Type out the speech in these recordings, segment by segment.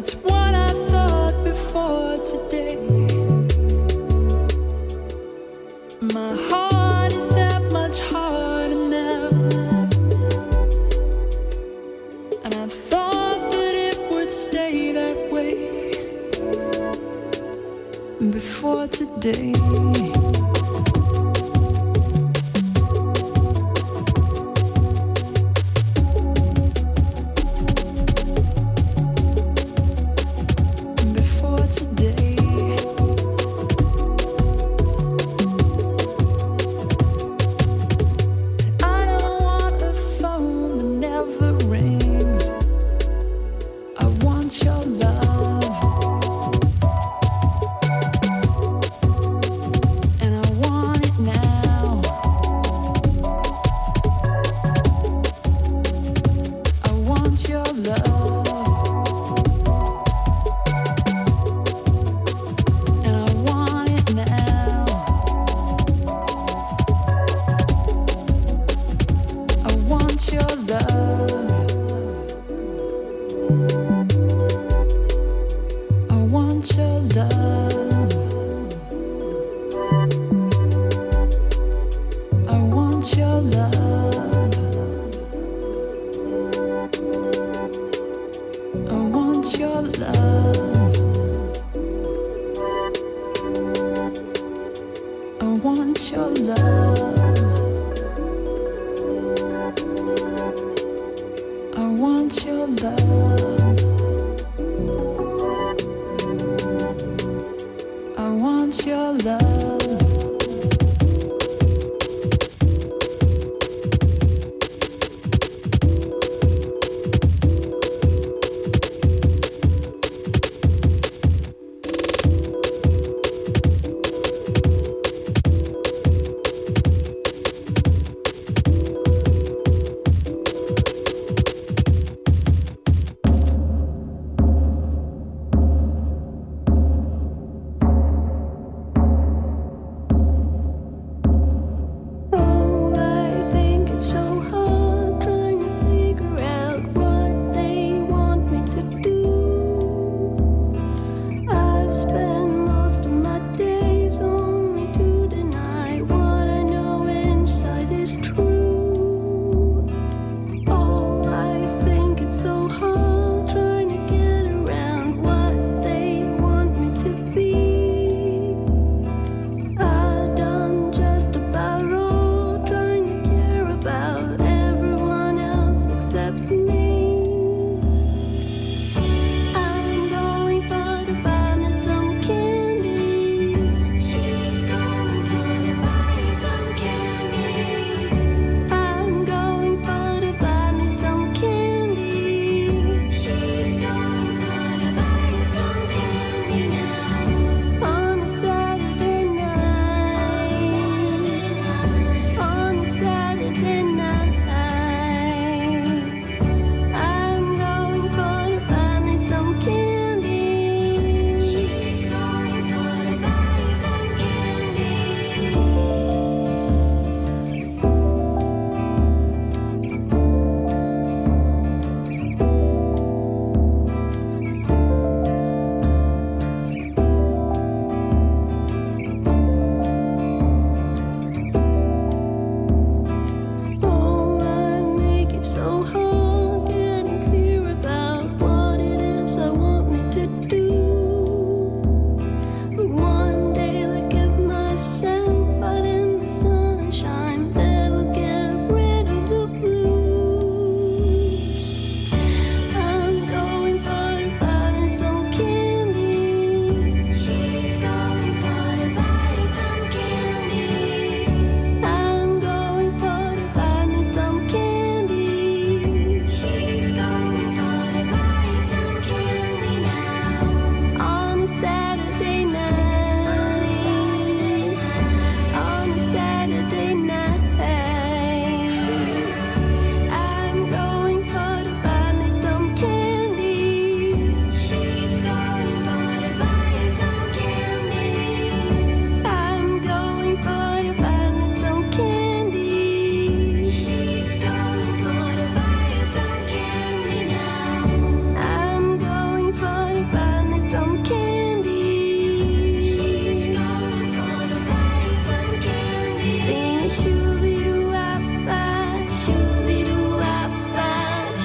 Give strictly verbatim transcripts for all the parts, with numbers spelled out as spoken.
It's what I thought before today. My heart is that much harder now, and I thought that it would stay that way before today.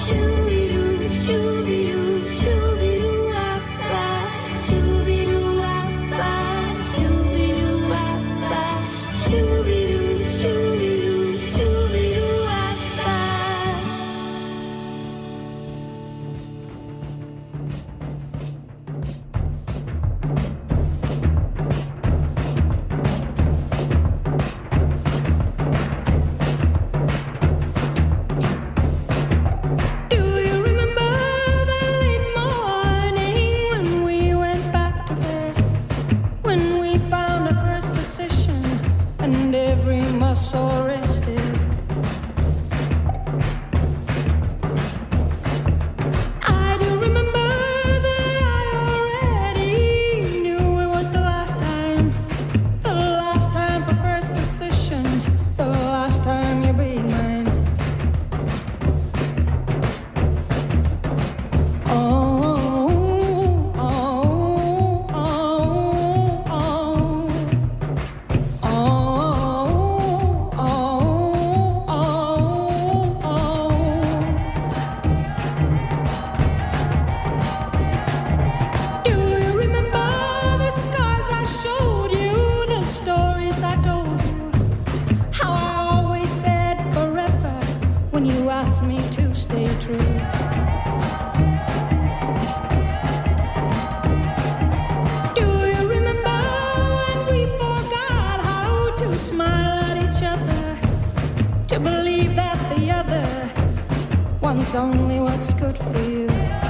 Only what's good for you.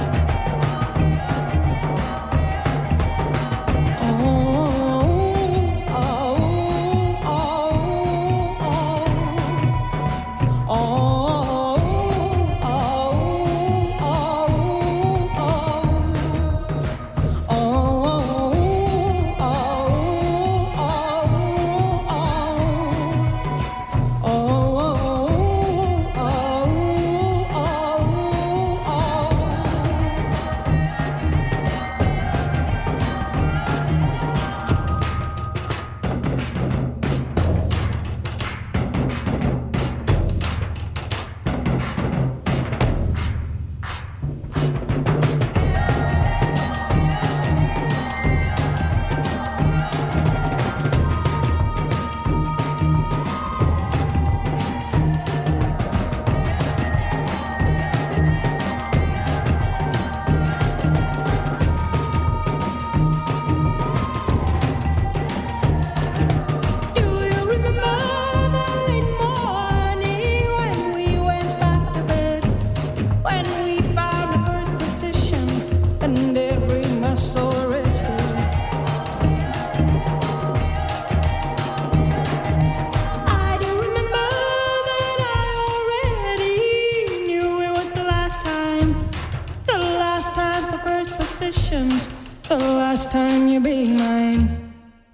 The last time you're being mine.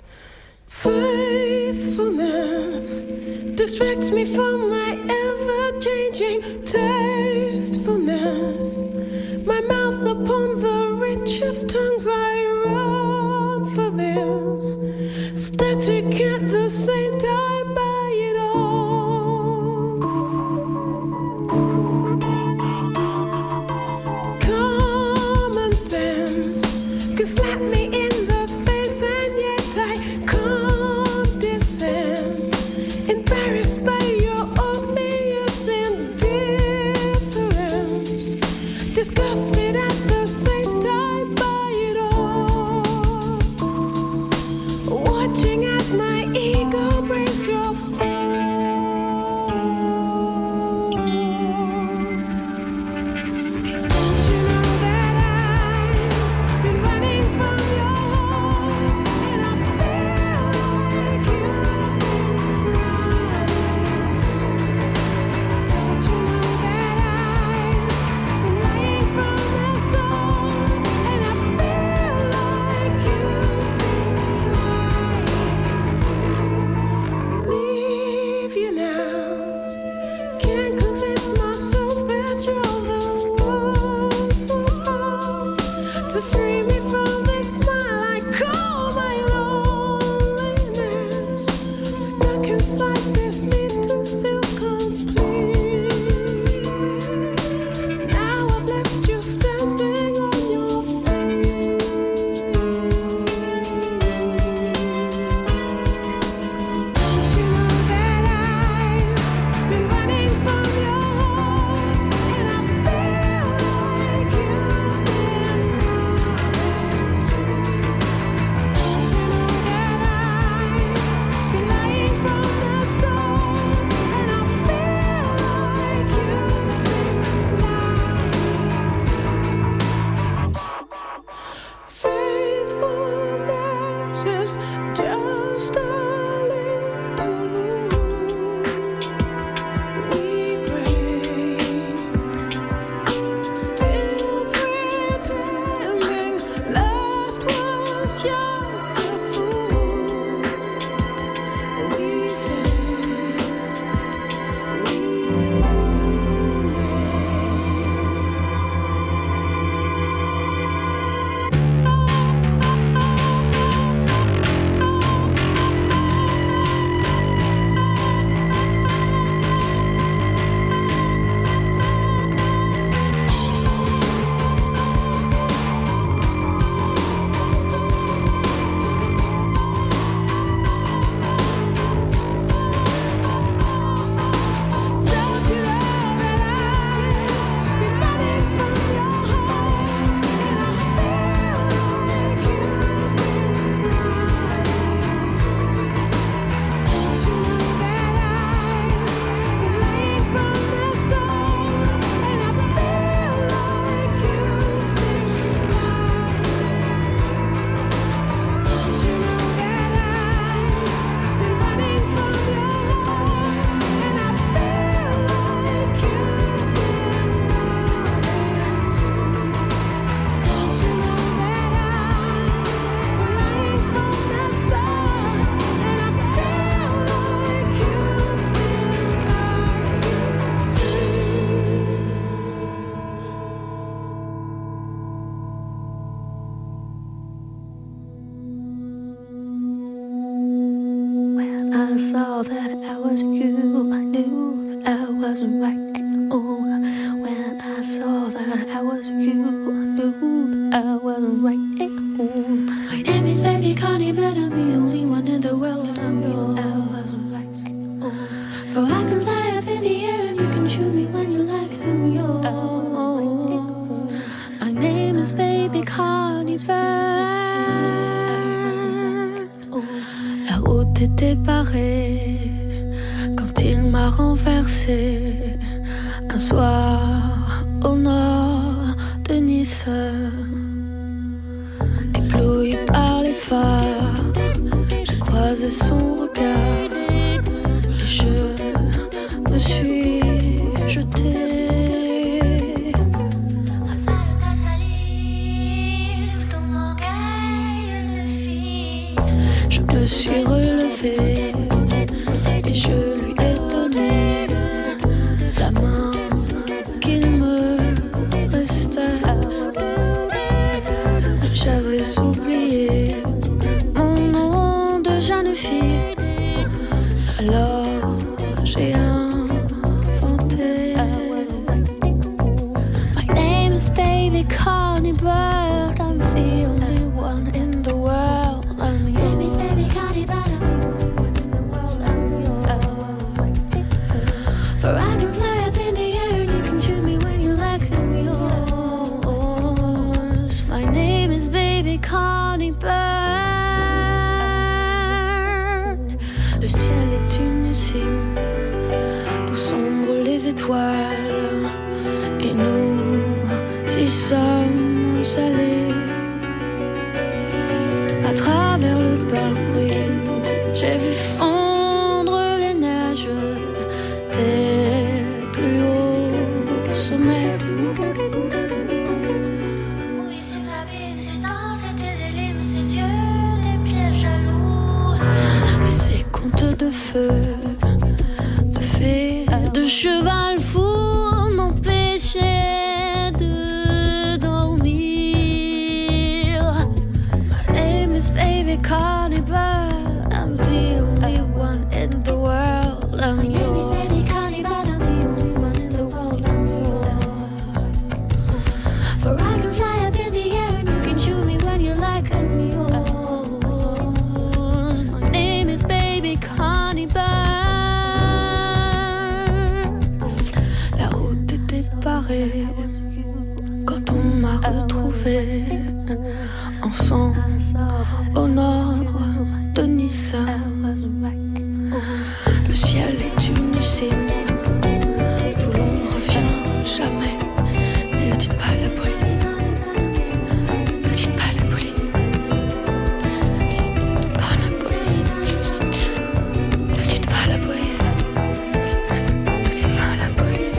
Faithfulness distracts me from my ever-changing tastefulness. My mouth upon the richest tongues, I run for this. Static at the same time, by it all. Common sense can slap me in the face, and yet I condescend, embarrassed by your obvious indifference, disgusted at the same time by it all. I saw that I was you, I knew I wasn't right at all. When I saw that I was you, I knew I wasn't right at all. My name is Baby Connie, but I'm the only one in the world. I'm yours. I wasn't right at all. For I can fly up in the air and you can shoot me when you like. I'm yours. My name is Baby Connie Bird. La route était parée quand il m'a renversé un soir au nord de Nice. Ébloui par les phares, j'ai croisé son regard et je me suis jetée. Je me suis relevée et je lui ai donné la main qu'il me restait. J'avais oublié mon nom de jeune fille, alors j'ai inventé. My name is Baby Connie Bird. I'm the only one in the world. I'm yours. For I can fly up in the air and you can shoot me when you like. I'm yours. My name is Baby Connie Bird. Le ciel est une cime d'où sombrent les étoiles et nous y sommes allés. À travers le pare-brise, j'ai vu fondre les neiges des plus hauts sommets. Oui, c'est la ville, c'est dans c'était des limes, ses yeux, des pièges jaloux. Et ces contes de feu, de fées, de cheval fou m'empêchaient de dormir. My name is Baby Connie Bird. I'm the only one in the world. I'm yours. Baby Connie Bird. I'm the only one in the world. I'm yours. For I can fly up in the air and you can shoot me when you like. I'm yours. My name is Baby Connie Bird. La route était parée quand on m'a retrouvée ensemble au nord de Nice. Le ciel est une cime d'où l'on ne revient jamais. Mais ne dites pas à la police. Ne dites pas à la police. Ne dites pas à la police. Ne dites pas à la police. Ne dites pas à la police.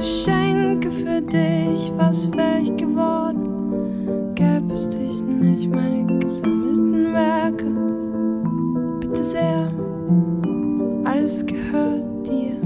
Geschenke für dich, was wär ich geworden? Gäbe es dich nicht, meine gesammelten Werke. Bitte sehr, alles gehört dir.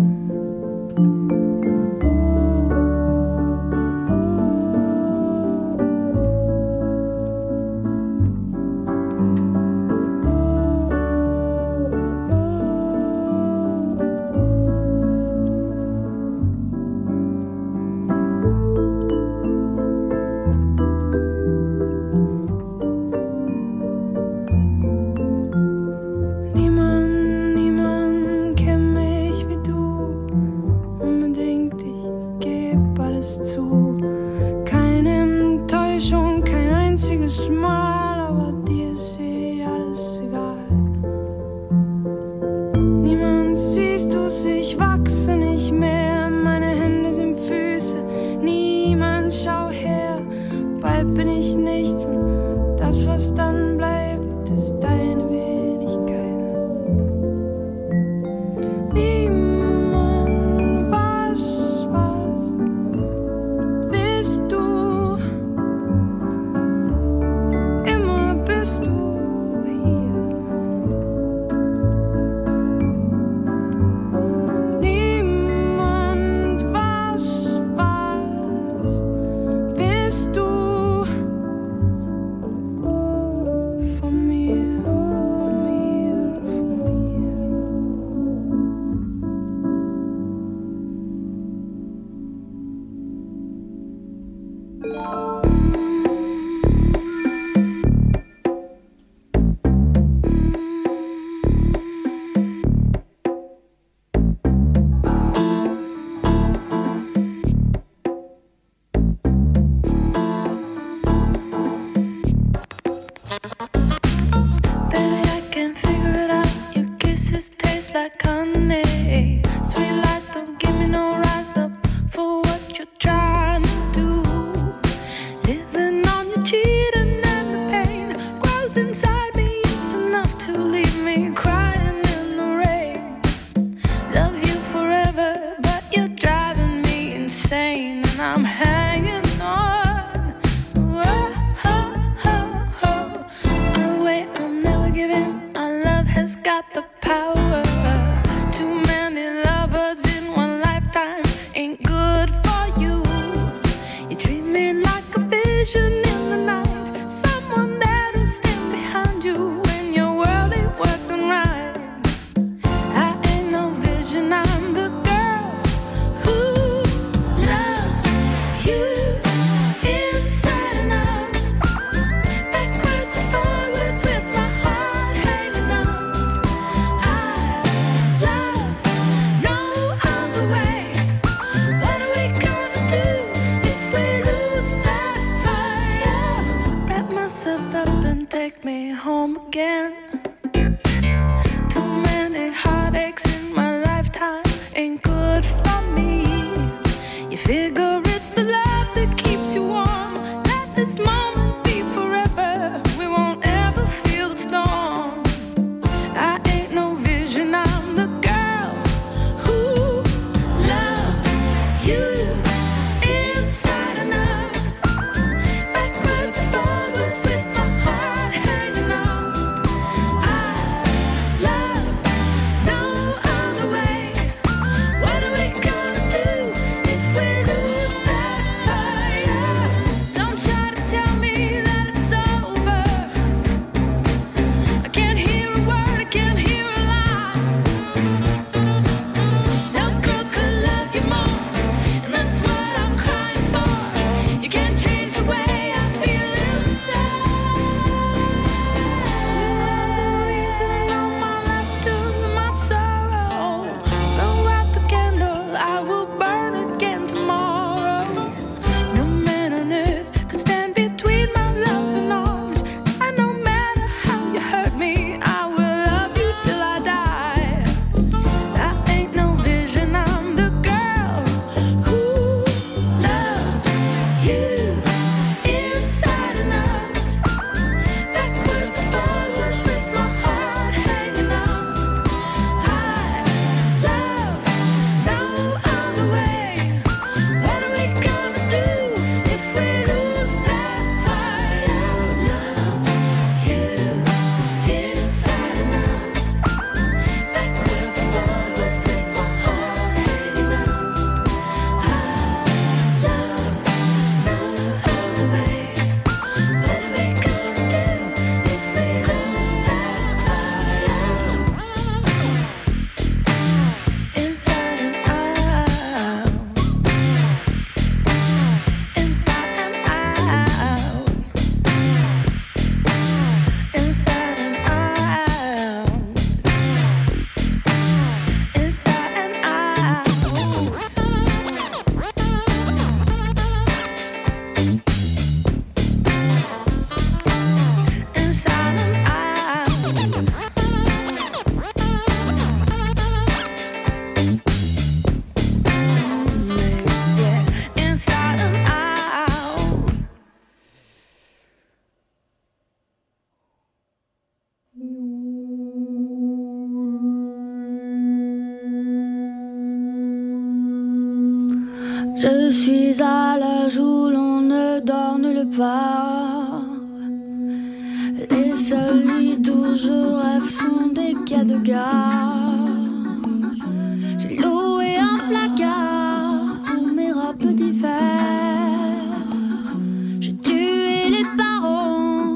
Je suis à l'âge où l'on ne dort nulle part. Les seuls lits où je rêve sont des quais de gare. J'ai loué un placard pour mes robes d'hiver. J'ai tué les parents.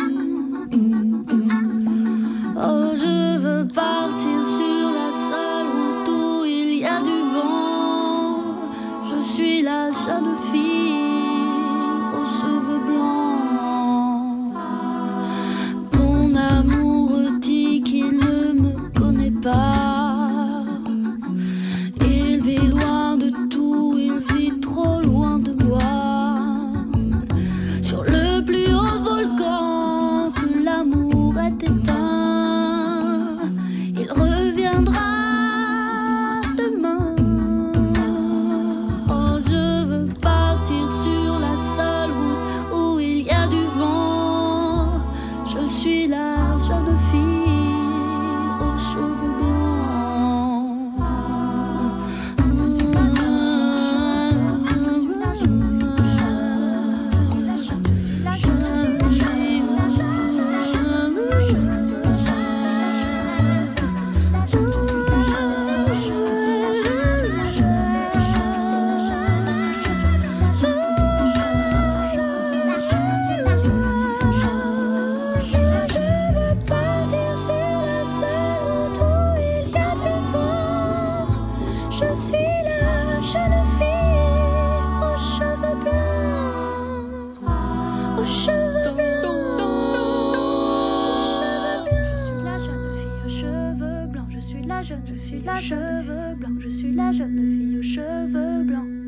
Oh, je veux partir sur la seule route où il y a du vent. Je suis la jeune fille aux cheveux blancs. Mon amour dit qu'il ne me connaît pas. Il vit loin de tout, il vit trop loin de moi. Sur le plus haut volcan que l'amour ait éteint, il reviendra demain. Oh, je veux partir sur la seule route où il y a du vent. Je suis la jeune fille aux cheveux blancs. Je suis la jeune, je suis la jeune, je suis la jeune, je suis la Je suis la jeune fille aux cheveux blancs, aux cheveux blancs, aux cheveux blancs. Je suis la jeune fille aux cheveux blancs. Je suis la jeune, je suis la cheveux blancs. Je suis la jeune fille aux cheveux blancs.